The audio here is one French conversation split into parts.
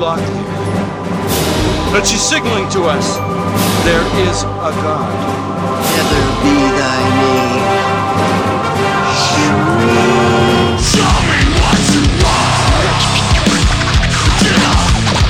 locked here. But she's signaling to us. There is a God. Never be thy name. Tell me what you want. Get up.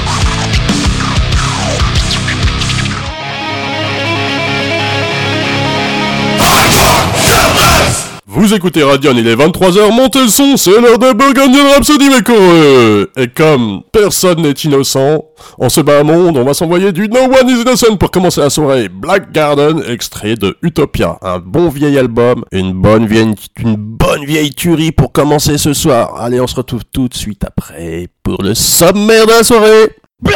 Vous écoutez Radion, il est 23h, montez le son, c'est l'heure de Burgundian Rhapsody, mes coreux. Et comme personne n'est innocent, on se bat un monde, on va s'envoyer du No One is Innocent pour commencer la soirée. Black Garden, extrait de Utopia, un bon vieil album, une bonne vieille tuerie pour commencer ce soir. Allez, on se retrouve tout de suite après pour le sommaire de la soirée. Black!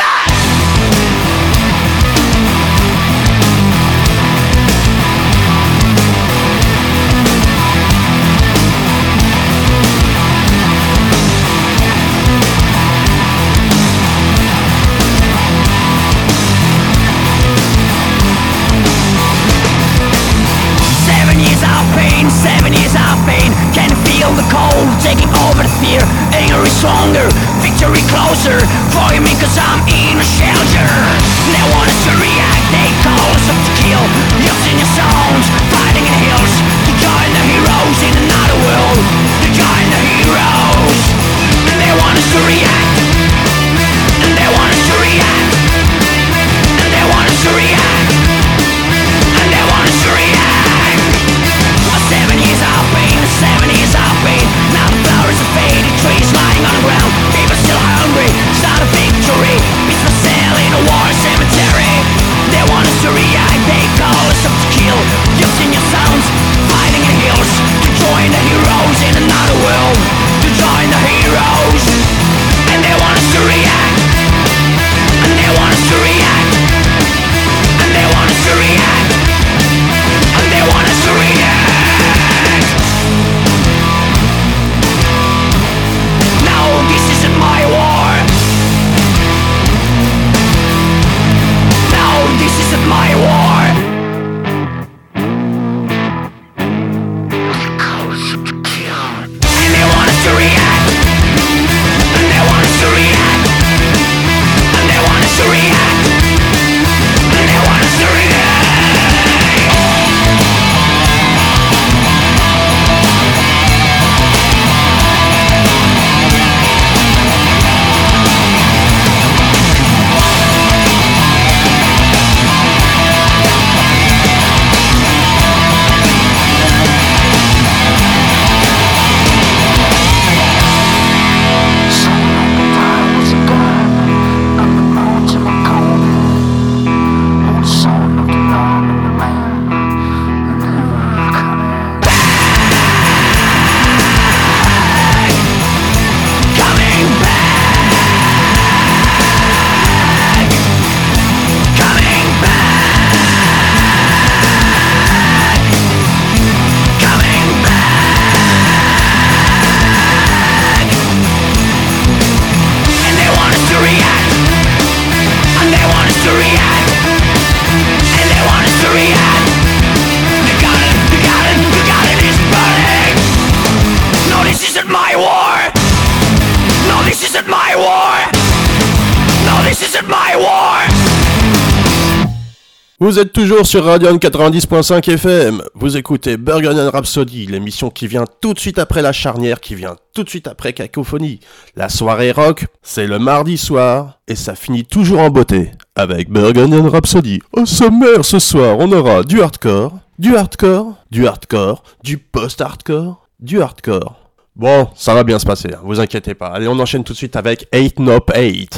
7 years of pain, can feel the cold taking over the fear. Anger is stronger, victory closer. Forgive me cause I'm in a shelter. They want us to react, they call us up to kill. Using your songs, fighting in hills. To join the heroes in another world. To join the heroes. And they want us to react. And they want us to react. And they want us to react. And they want us to react. 7 years of pain, 7 years of pain. Now the flowers are faded, trees lying on the ground. People still hungry, it's not a victory. It's for sale in a war cemetery. They want us to react, they call us up to kill. Using your sounds, fighting in hills. To join the heroes in another world. To join the heroes. And they want us to react. And they want us to react. And they want us to react. And they want us to react. This isn't my war. No, this isn't my war. And they want us to react. And they want us to react. And they want us to react. And they want us to react. Vous êtes toujours sur Radion 90.5 FM, vous écoutez Burgundian Rhapsody, l'émission qui vient tout de suite après la charnière, qui vient tout de suite après Cacophonie. La soirée rock, c'est le mardi soir, et ça finit toujours en beauté, avec Burgundian Rhapsody. Au sommaire ce soir, on aura du hardcore, du post-hardcore, du hardcore. Bon, ça va bien se passer, hein, vous inquiétez pas. Allez, on enchaîne tout de suite avec 8 Nop 8.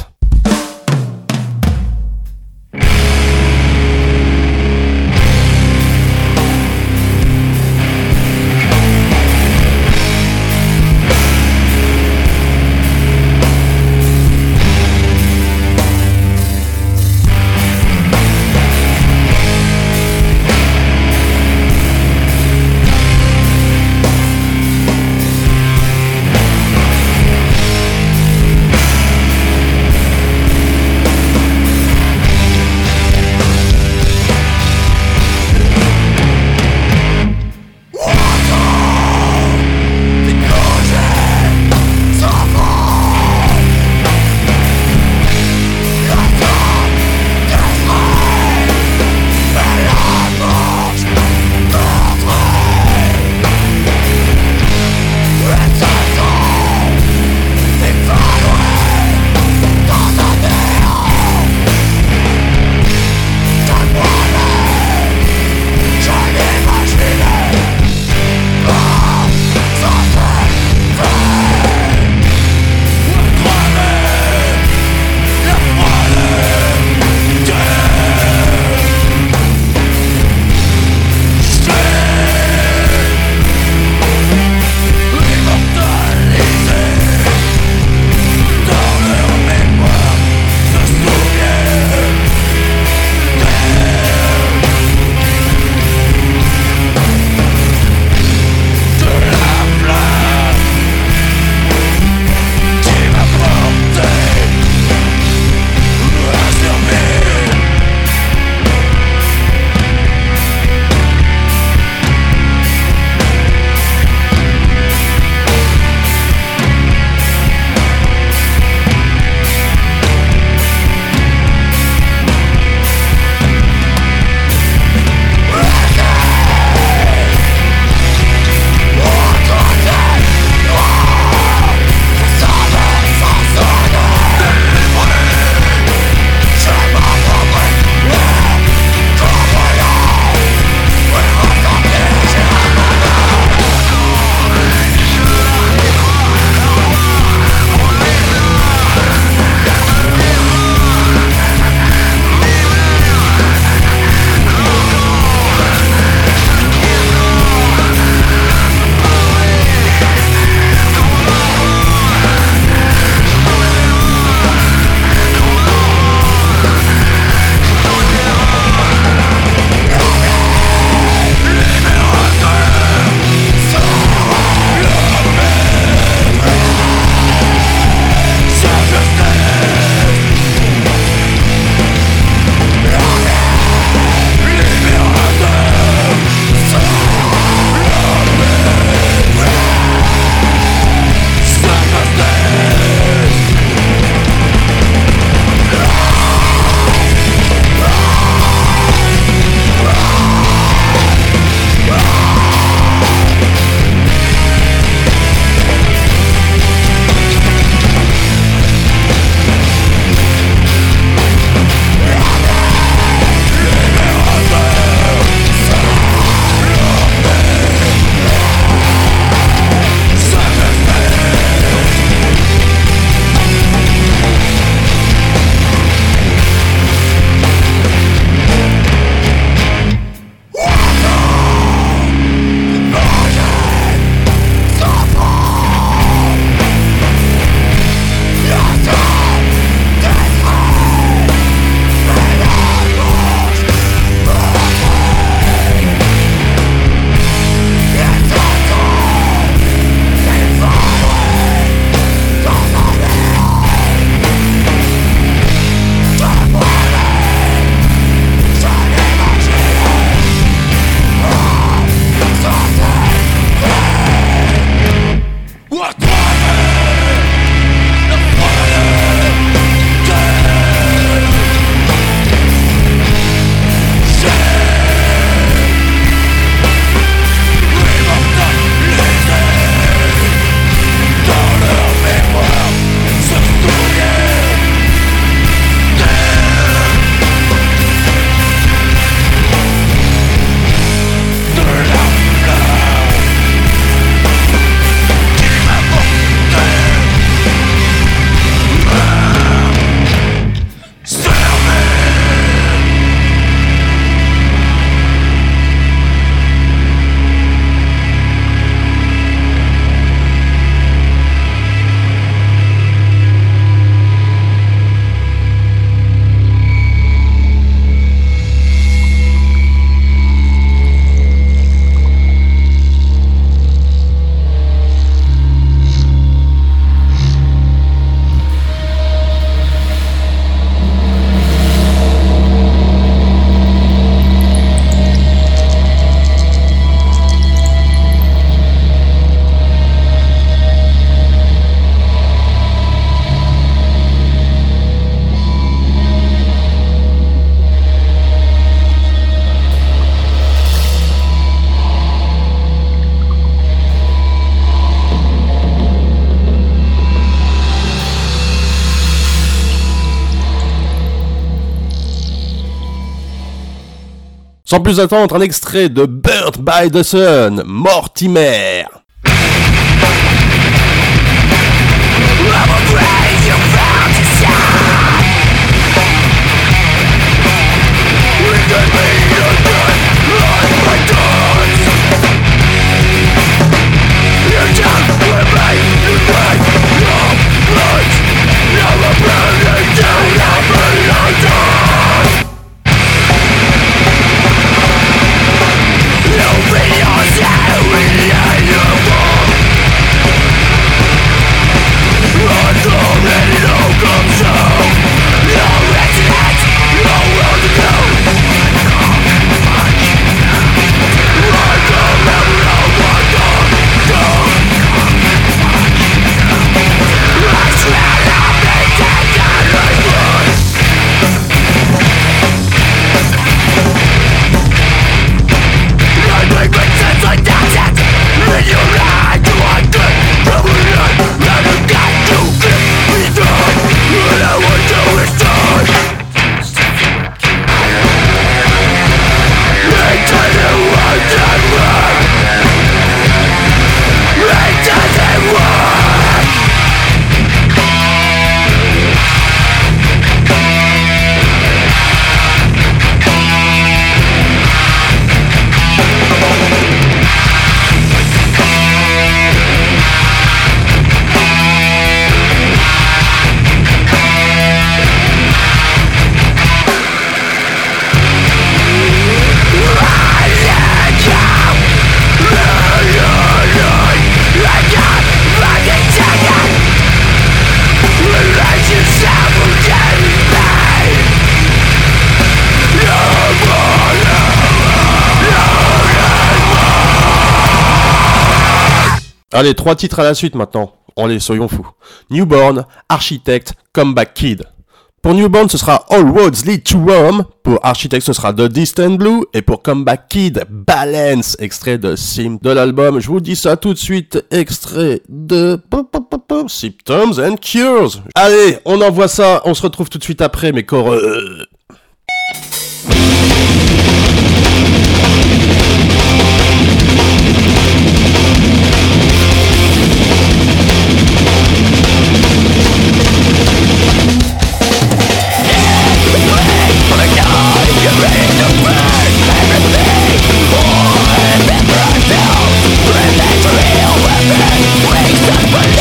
Sans plus attendre, un extrait de Birth by the Sun, Mortimer. Allez, 3 titres à la suite maintenant. Allez, soyons fous. Newborn, Architect, Comeback Kid. Pour Newborn, ce sera All Roads Lead to Rome. Pour Architect, ce sera The Distant Blue. Et pour Comeback Kid, Balance, extrait de de l'album. Je vous dis ça tout de suite, extrait de Symptoms and Cures. Allez, on envoie ça. On se retrouve tout de suite après, mes corps.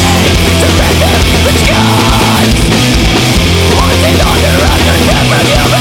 Under, never give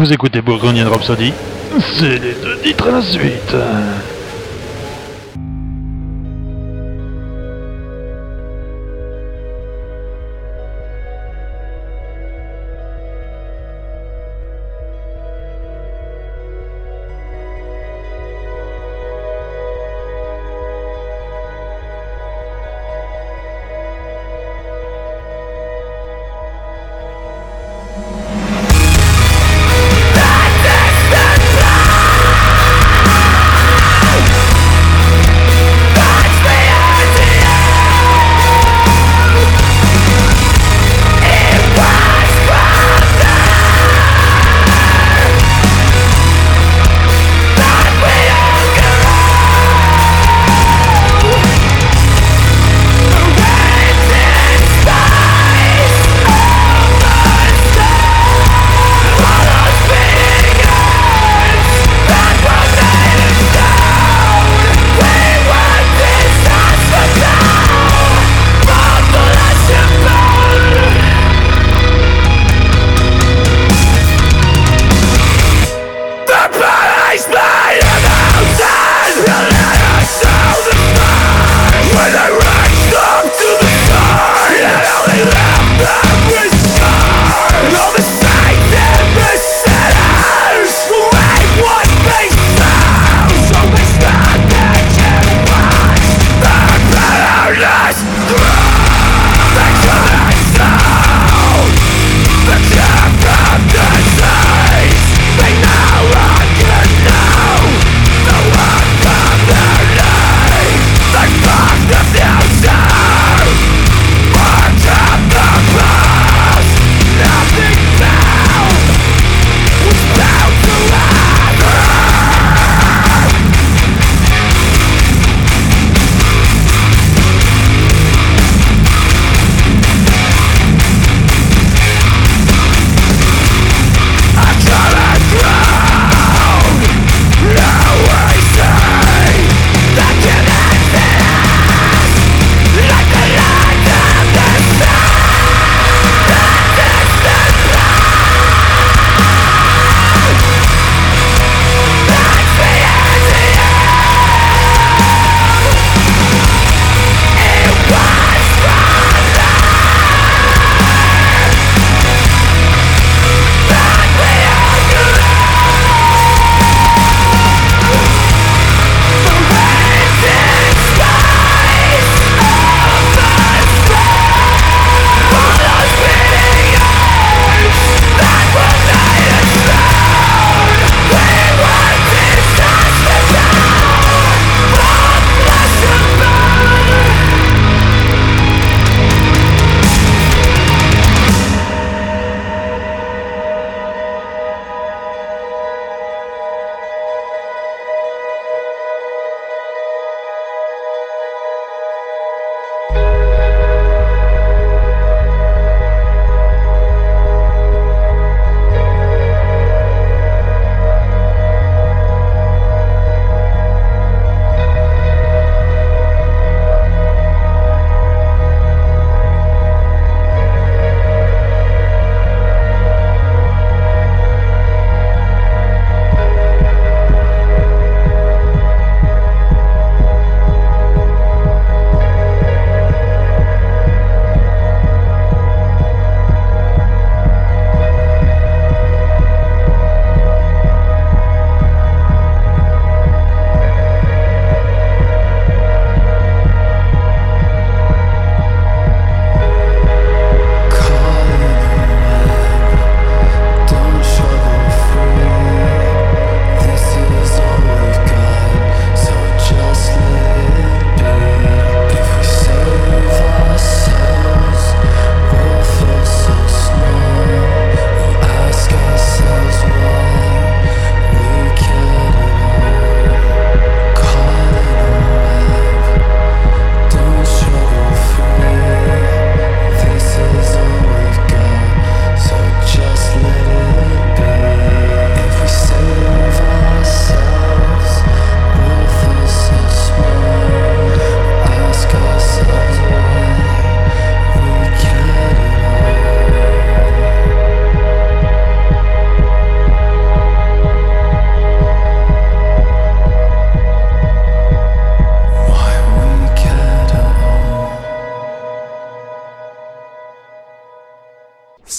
Vous écoutez Bourgondian Rhapsody, c'est les deux titres à la suite. That distant blood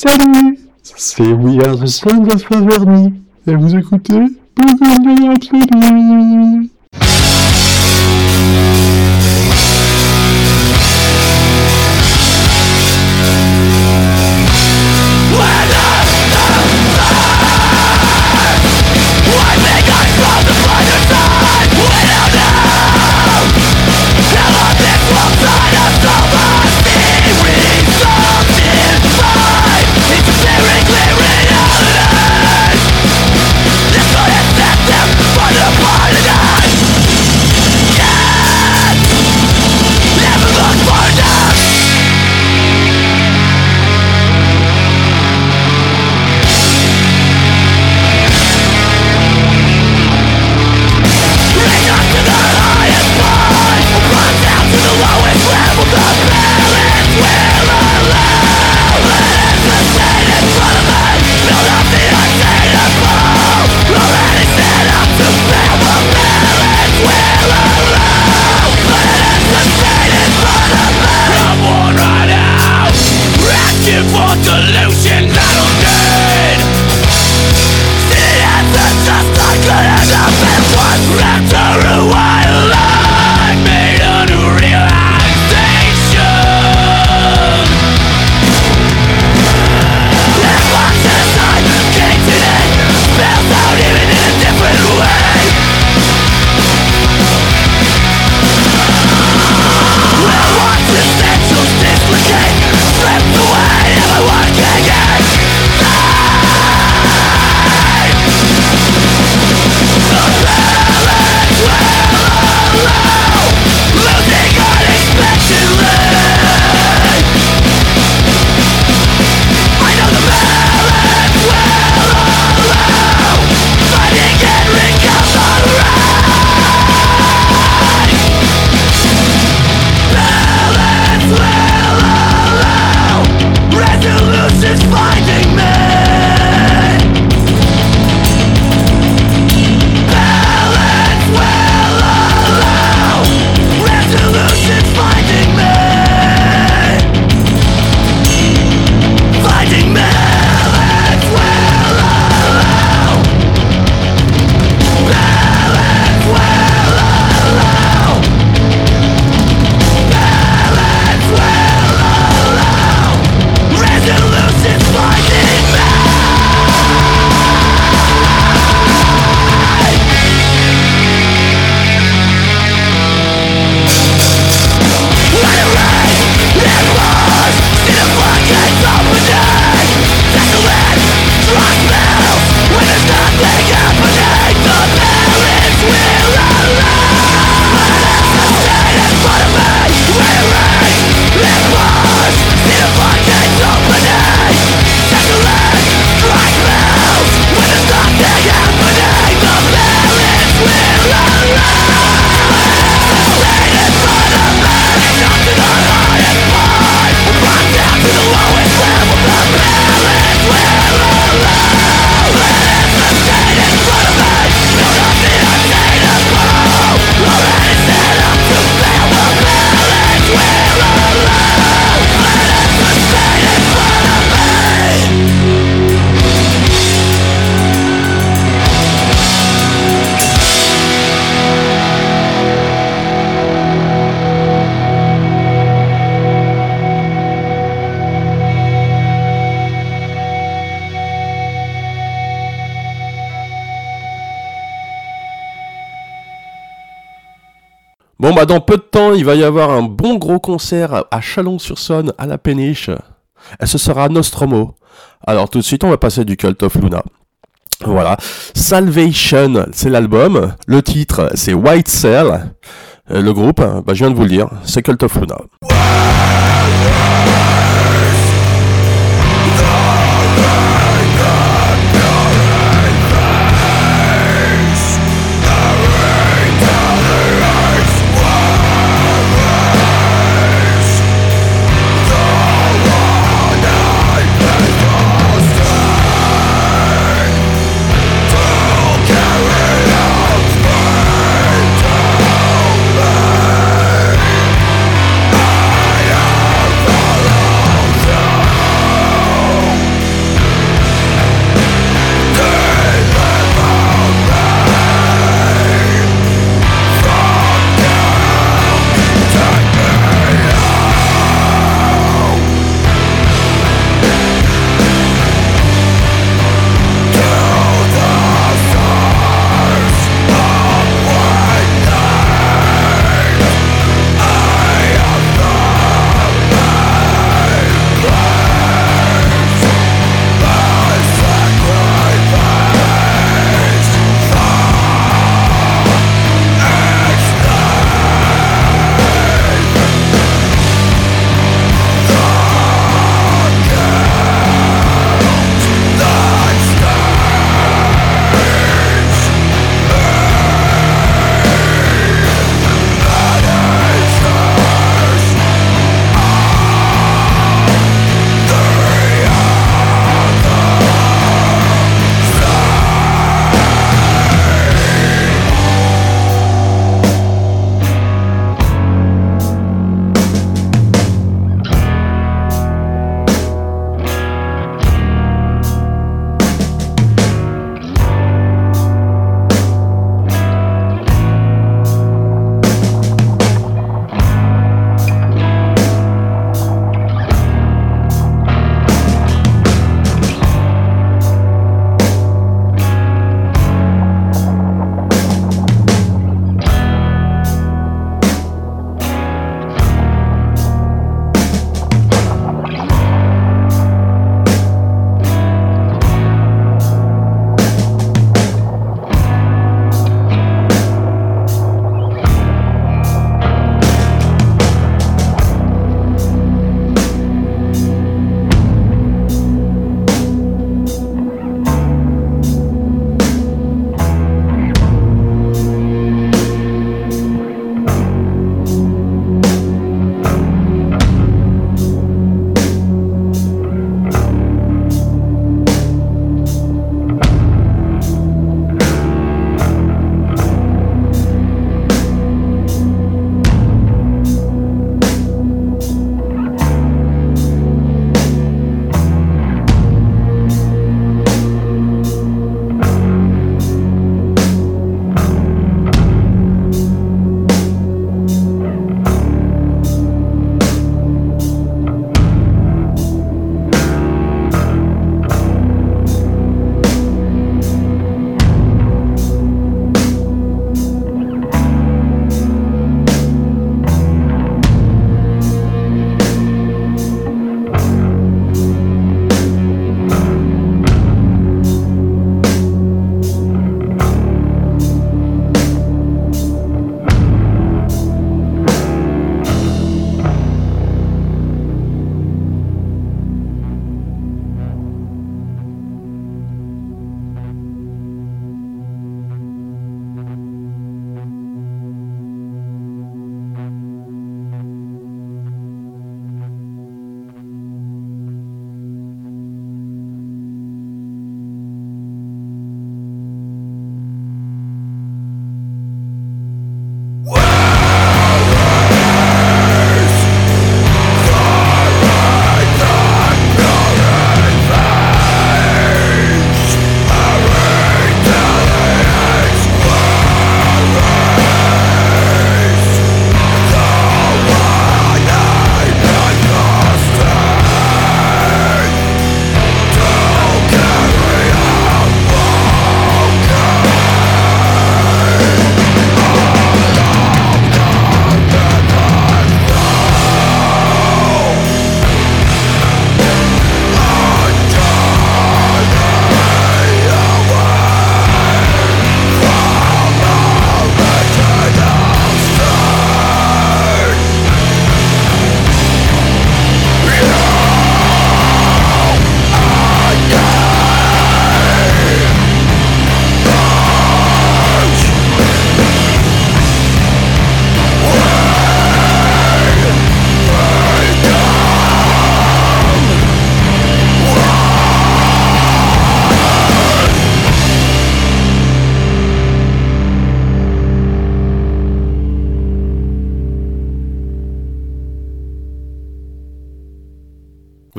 Salut, c'est We Are the Sons of Averny, et vous écoutez Bohemian Rhapsody. Bon bah dans peu de temps, il va y avoir un bon gros concert à Chalon-sur-Saône, à la Péniche. Et ce sera Nostromo. Alors tout de suite, on va passer du Cult of Luna. Voilà. Salvation, c'est l'album. Le titre, c'est White Cell. Le groupe, bah, je viens de vous le dire, c'est Cult of Luna. I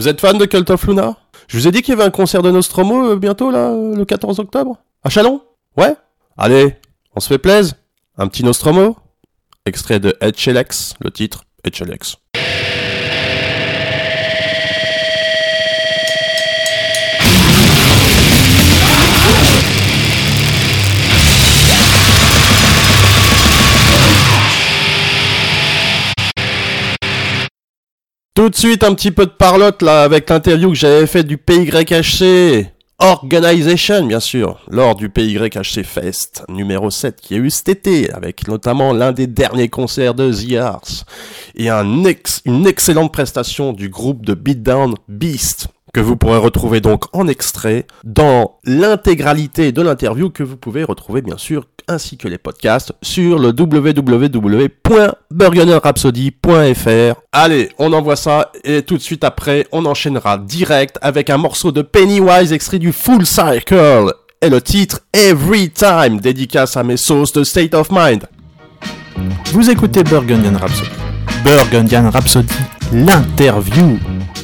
Vous êtes fan de Cult of Luna? Je vous ai dit qu'il y avait un concert de Nostromo bientôt, là, le 14 octobre? À Chalon? Ouais? Allez, on se fait plaisir? Un petit Nostromo? Extrait de HLX, le titre HLX. Tout de suite, un petit peu de parlotte là avec l'interview que j'avais faite du PYHC Organization, bien sûr, lors du PYHC Fest numéro 7 qui a eu cet été, avec notamment l'un des derniers concerts de The Arts et une excellente prestation du groupe de Beatdown Beast, que vous pourrez retrouver donc en extrait dans l'intégralité de l'interview que vous pouvez retrouver bien sûr, ainsi que les podcasts sur le www.burgunrhapsody.fr. Allez, on envoie ça et tout de suite après, on enchaînera direct avec un morceau de Pennywise extrait du Full Circle et le titre Every Time, dédicace à mes sauces de State of Mind. Vous écoutez Burgundian Rhapsody. Burgundian Rhapsody, l'interview.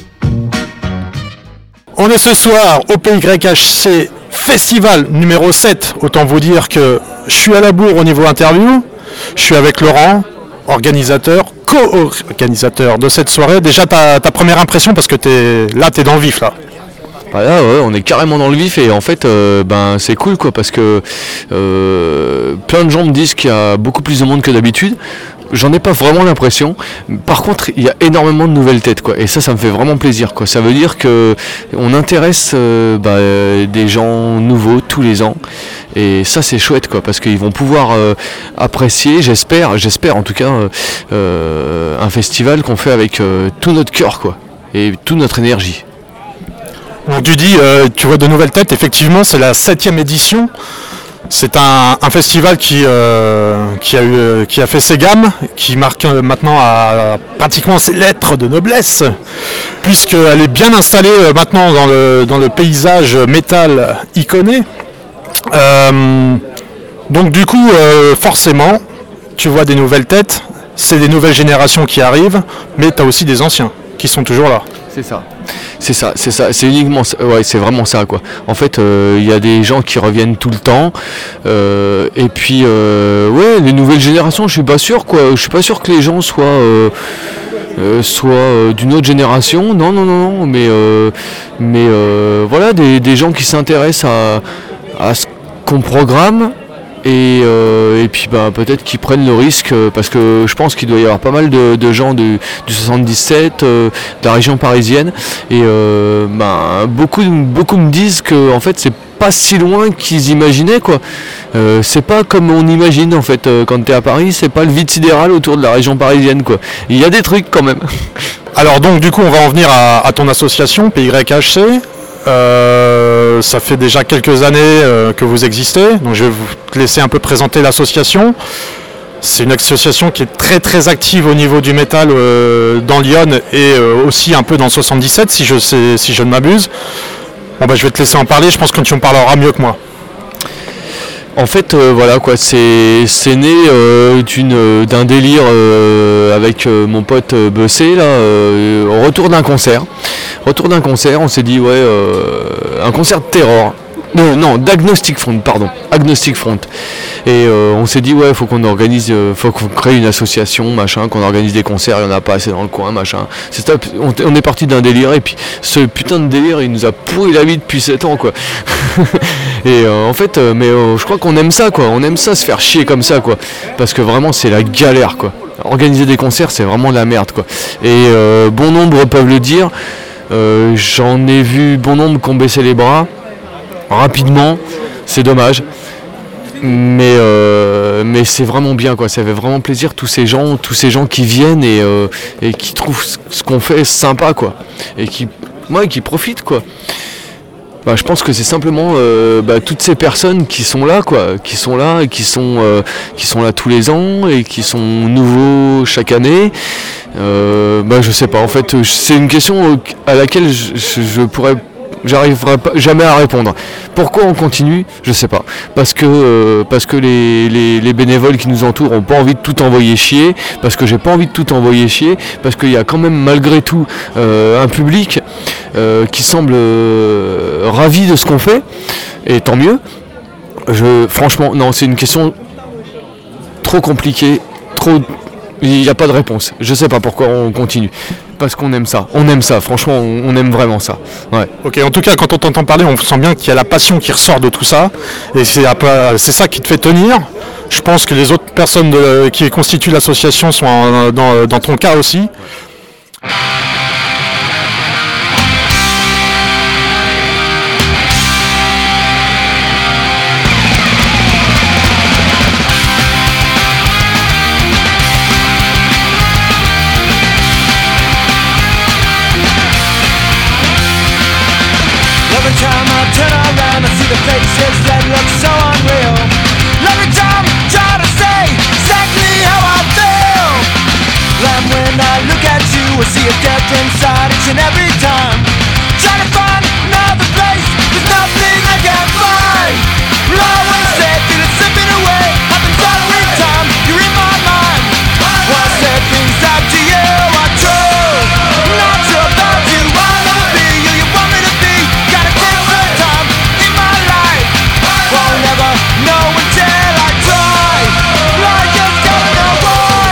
On est ce soir au PYHC Festival numéro 7. Autant vous dire que je suis à la bourre au niveau interview. Je suis avec Laurent, organisateur, co-organisateur de cette soirée. Déjà ta première impression, parce que t'es dans le vif là. Bah là, ouais, on est carrément dans le vif et en fait, c'est cool quoi, parce que plein de gens me disent qu'il y a beaucoup plus de monde que d'habitude. J'en ai pas vraiment l'impression. Par contre, il y a énormément de nouvelles têtes, quoi. Et ça me fait vraiment plaisir, quoi. Ça veut dire que on intéresse des gens nouveaux tous les ans. Et ça, c'est chouette, quoi, parce qu'ils vont pouvoir apprécier, j'espère en tout cas, un festival qu'on fait avec tout notre cœur, quoi, et toute notre énergie. Donc tu dis, tu vois de nouvelles têtes. Effectivement, c'est la 7e édition. C'est un festival qui a fait ses gammes, qui marque maintenant à pratiquement ses lettres de noblesse, puisqu'elle est bien installée maintenant dans le paysage métal iconé. Donc du coup, forcément, tu vois des nouvelles têtes, c'est des nouvelles générations qui arrivent, mais tu as aussi des anciens qui sont toujours là. C'est ça, c'est uniquement ça, ouais, c'est vraiment ça quoi. En fait, il y a des gens qui reviennent tout le temps, et puis ouais, les nouvelles générations, je suis pas sûr que les gens soient d'une autre génération, non, mais voilà, des gens qui s'intéressent à ce qu'on programme. Et puis peut-être qu'ils prennent le risque, parce que je pense qu'il doit y avoir pas mal de gens du 77, de la région parisienne, et beaucoup me disent que en fait c'est pas si loin qu'ils imaginaient quoi. C'est pas comme on imagine en fait, quand t'es à Paris, c'est pas le vide sidéral autour de la région parisienne quoi. Il y a des trucs quand même. Alors donc du coup on va en venir à ton association PYHC. Ça fait déjà quelques années que vous existez, donc je vais vous laisser un peu présenter l'association. C'est une association qui est très très active au niveau du métal dans Lyon et aussi un peu dans le 77 si je ne m'abuse. Bon je vais te laisser en parler, je pense que tu en parleras mieux que moi. En fait, voilà quoi, c'est né d'un délire avec mon pote Bessé là, au retour d'un concert, on s'est dit ouais, un concert de terror. Non, d'Agnostic Front, pardon. Agnostic Front. Et on s'est dit, ouais, faut qu'on crée une association, machin, qu'on organise des concerts, il n'y en a pas assez dans le coin, machin. C'est top. On est parti d'un délire, et puis ce putain de délire, il nous a pourri la vie depuis 7 ans, quoi. Et en fait, je crois qu'on aime ça, quoi. On aime ça, se faire chier comme ça, quoi. Parce que vraiment, c'est la galère, quoi. Organiser des concerts, c'est vraiment de la merde, quoi. Et bon nombre peuvent le dire. J'en ai vu bon nombre qui ont baissé les bras rapidement, c'est dommage, mais c'est vraiment bien quoi, ça fait vraiment plaisir tous ces gens qui viennent et qui trouvent ce qu'on fait sympa quoi, et qui profitent quoi. Je pense que c'est simplement toutes ces personnes qui sont là quoi, qui sont là et qui sont là tous les ans et qui sont nouveaux chaque année. Je sais pas, en fait c'est une question à laquelle je pourrais J'arriverai jamais à répondre. Pourquoi on continue ? Je sais pas. Parce que les bénévoles qui nous entourent ont pas envie de tout envoyer chier, parce que j'ai pas envie de tout envoyer chier, parce qu'il y a quand même malgré tout un public qui semble ravi de ce qu'on fait, et tant mieux. Franchement, non, c'est une question trop compliquée, il n'y a pas de réponse. Je sais pas pourquoi on continue. Parce qu'on aime ça. On aime ça. Franchement, on aime vraiment ça. Ouais. Ok, en tout cas, quand on t'entend parler, on sent bien qu'il y a la passion qui ressort de tout ça. Et c'est ça qui te fait tenir. Je pense que les autres personnes qui constituent l'association sont dans ton cas aussi. Every time I turn around, I see the faces that look so unreal. Every time I try to say exactly how I feel. And when I look at you, I see a different side each and every time. Try to find another place, there's nothing I can find. I wanna say, feel it slipping away, happens every time you're in my mind. Wanna say things that to you are true. Not sure about you, I'll never be who you want me to be. Gotta take some time in my life. Won't never know until I try. I just don't know why.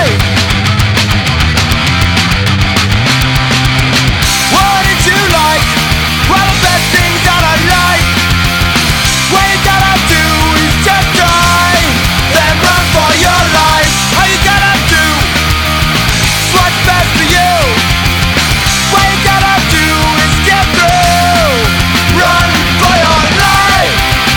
What did you like? Well, the best things that I like. What you gotta do is just try. Then run for your life. All you gotta do is what's best for you. What you gotta do is get through. Run for your life.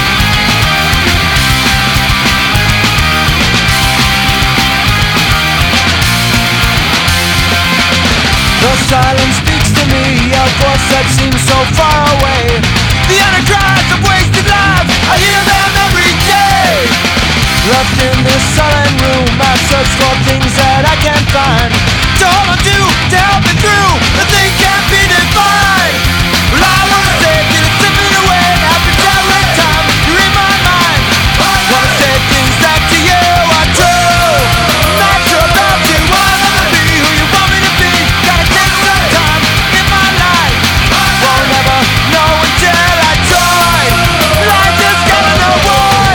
The silence speaks to me, a voice that seems so far away. The inner cries of wasted lives, I hear them every day. Left in this silent room, I search for things that I can't find. To hold on to help me through, the thing can't be defined. Well, I wanna say, feel it slipping away, happens every time you're in my mind. Wanna say things that to you are true. Not sure about you, I'll never be who you want me to be. Gotta take some time in my life. Won't ever know until I try. I just gotta know why.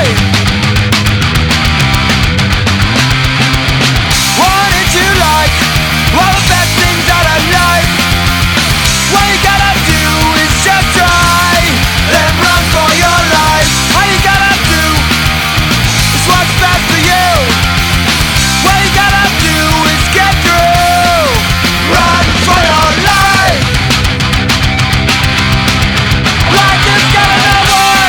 What did you like? All the best things that I like. What you gotta do is just try. Then run for your life. All you gotta do is what's best for you. What you gotta do is get through. Run for your life. I just gotta know why.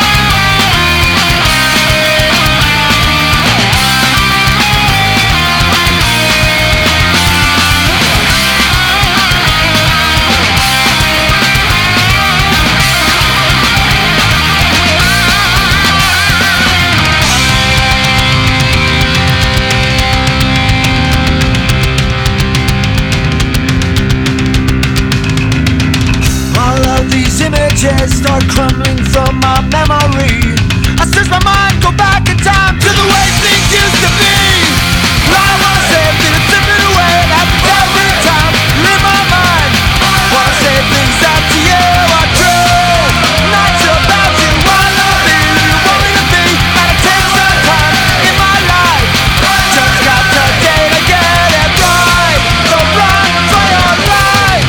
All of these images start crumbling from my memory. I search my mind, go back in time to the way things used to be. I wanna say, feel it slipping away, happens every time you're in my mind. Wanna say things that to you are true. Not sure about you, I'll never be who you want me to be. Gotta take some time in my life. Just got today to get it right. So run for your life.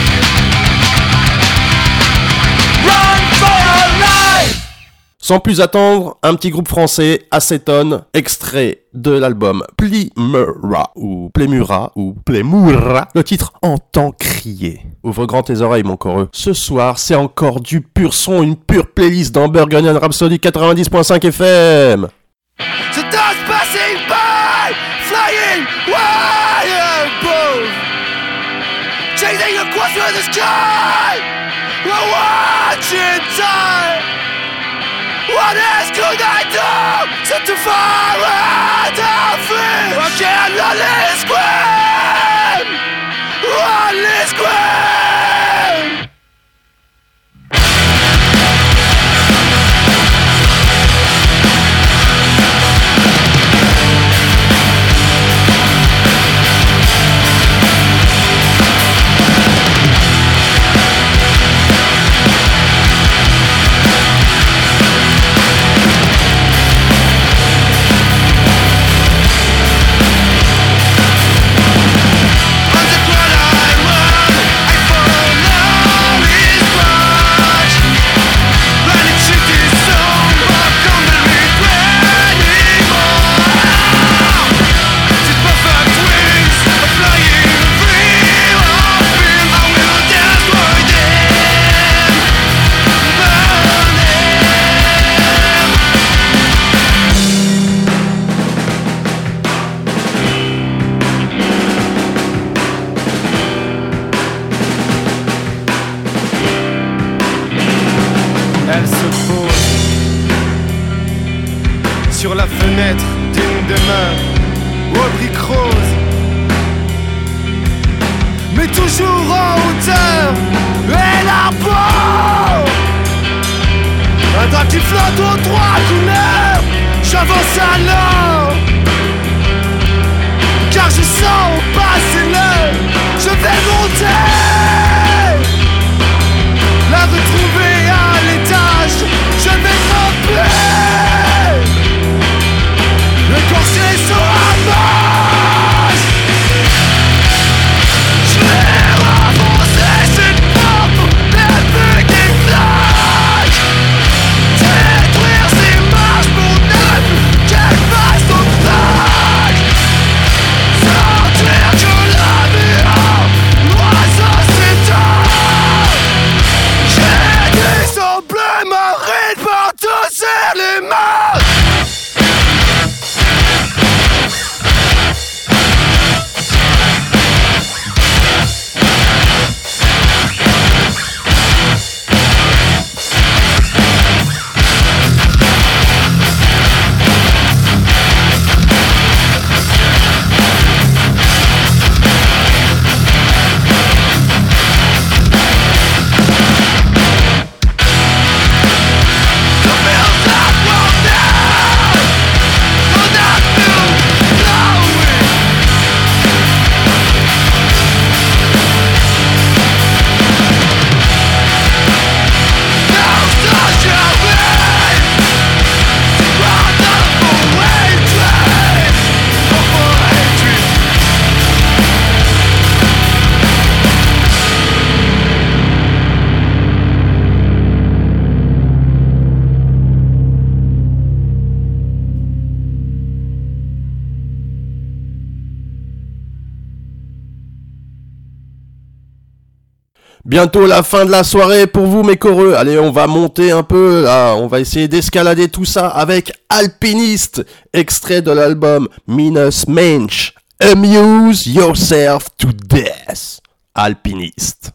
Run for your life. Sans plus attendre, un petit groupe français, Acétone, extrait de l'album Plimura, ou Plémura, ou Plémoura, le titre Entends crier. Ouvre grand tes oreilles, mon coreux. Ce soir, c'est encore du pur son, une pure playlist dans Burgundian Rhapsody 90.5 FM. The dust passing by, flying wide above, chasing across through the sky. We're watching time. What else could I do? Set to fire and I'll free. I can't only scream, only scream. flotte aux trois couleurs, j'avance alors. Car je sens passer l'heure, je vais monter, la retrouver à l'étage, je vais grimper, le corset sera moche. Je vais avancer cette porte, les buts qui flaquent, détruire ces marches pour neuf, qu'elles fassent obstacle. Sortir que la vie a l'oiseau s'éteint. J'ai des sangs bleus marines partout sur les mains. Bientôt la fin de la soirée pour vous mes coreux. Allez, on va monter un peu là, on va essayer d'escalader tout ça avec Alpiniste, extrait de l'album Minus Mensch. Amuse yourself to death. Alpiniste.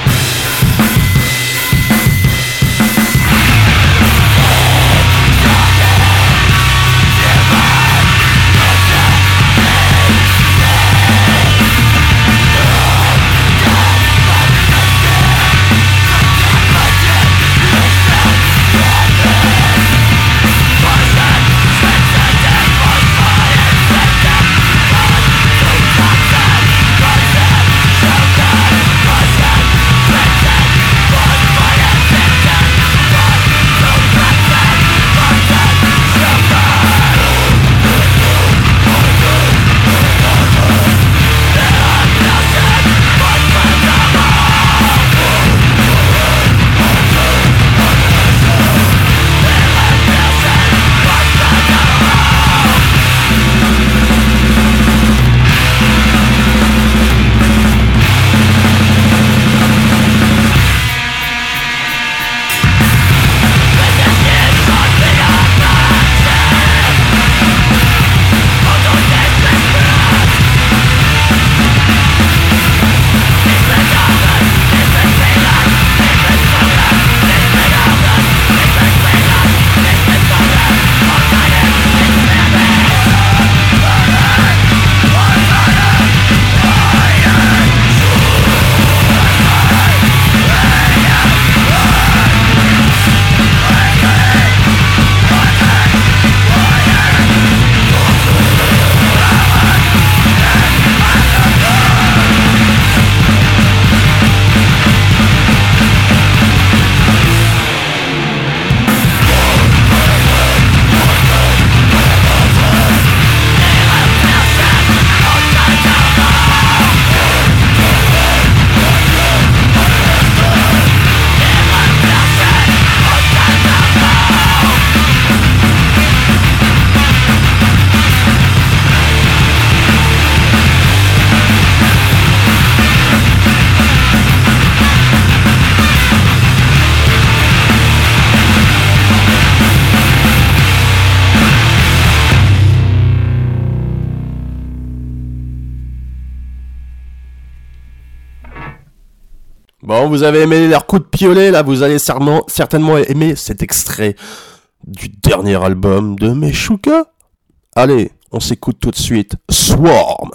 Bon, vous avez aimé leur coup de piolet, là, vous allez certainement aimer cet extrait du dernier album de Meshuggah. Allez, on s'écoute tout de suite Swarm.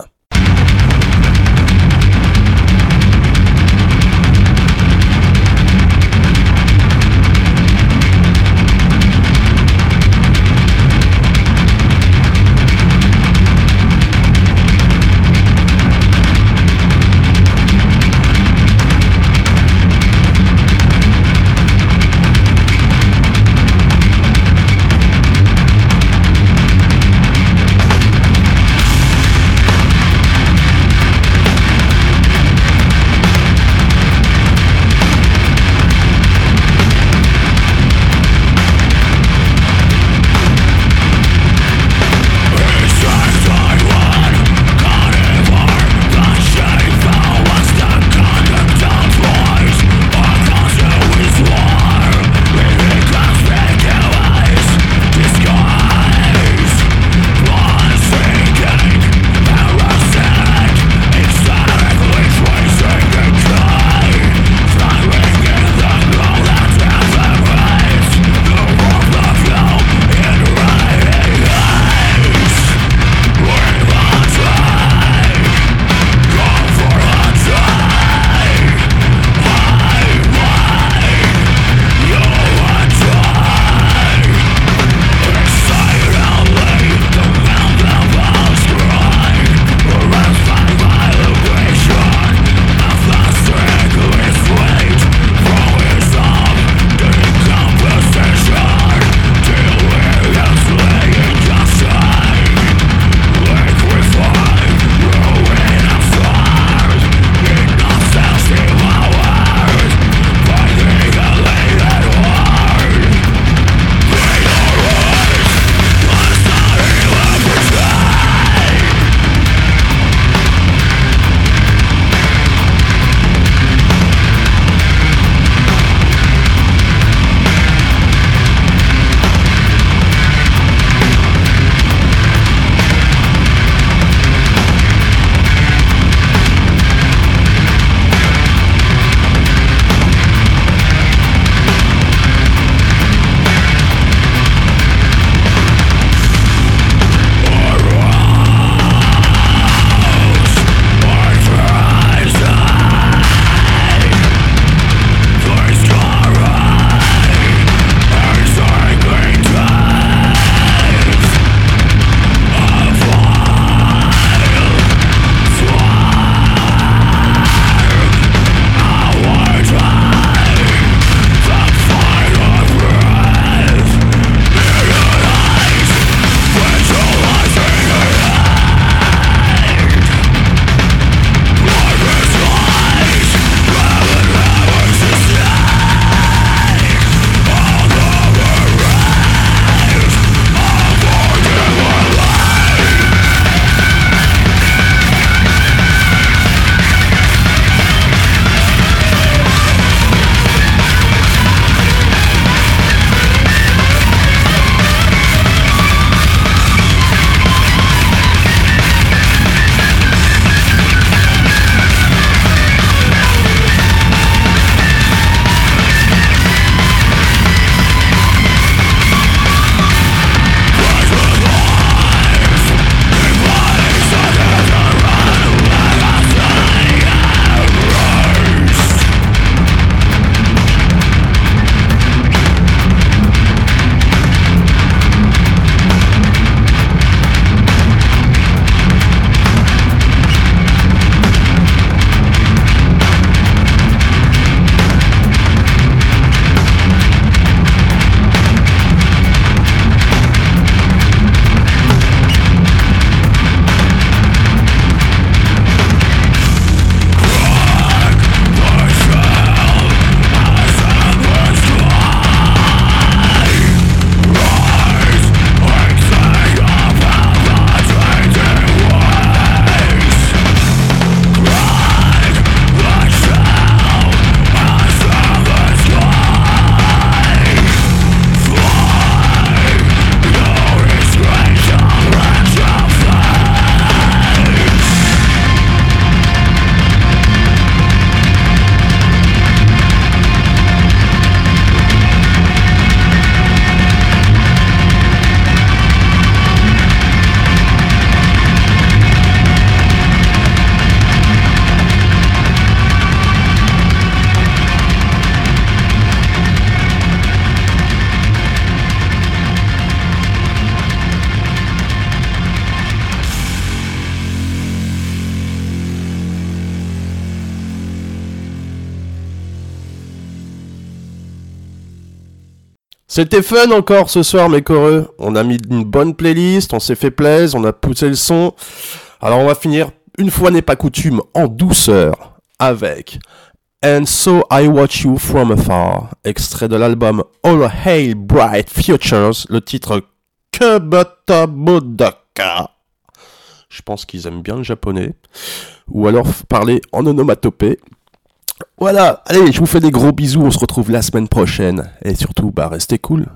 C'était fun encore ce soir, mes coreux. On a mis une bonne playlist, on s'est fait plaisir, on a poussé le son. Alors on va finir, une fois n'est pas coutume, en douceur, avec And So I Watch You From Afar, extrait de l'album All Hail Bright Futures, le titre Kubata Bodaka. Je pense qu'ils aiment bien le japonais, ou alors parler en onomatopée. Voilà, allez, je vous fais des gros bisous, on se retrouve la semaine prochaine. Et surtout, restez cool.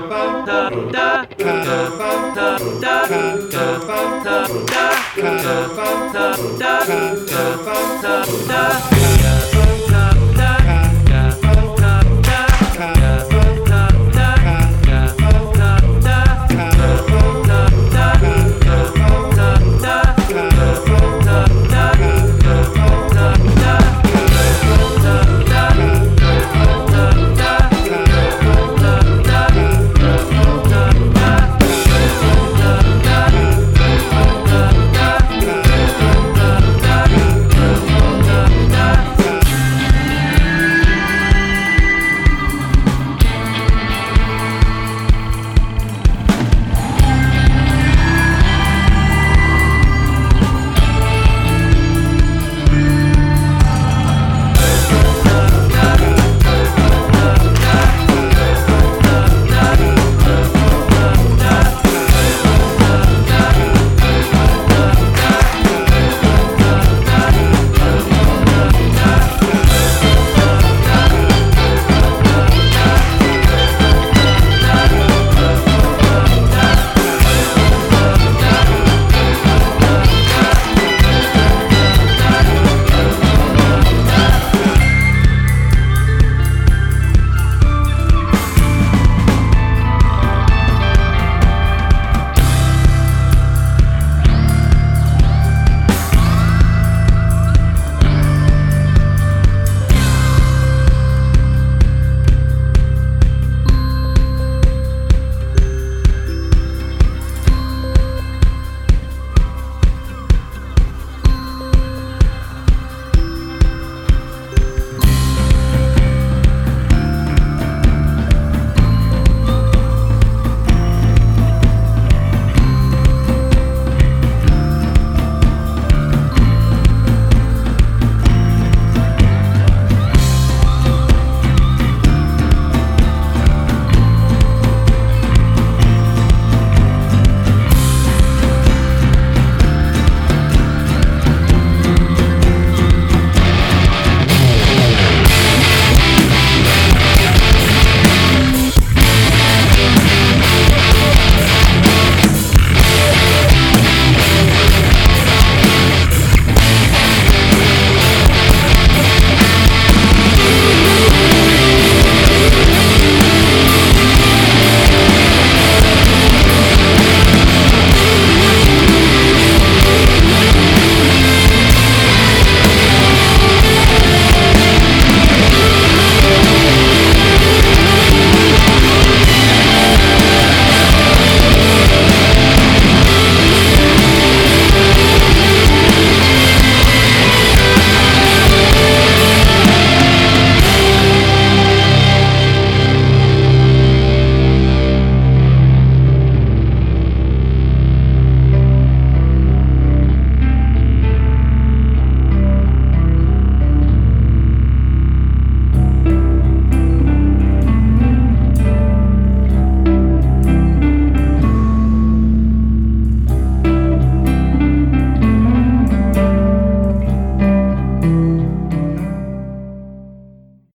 Ka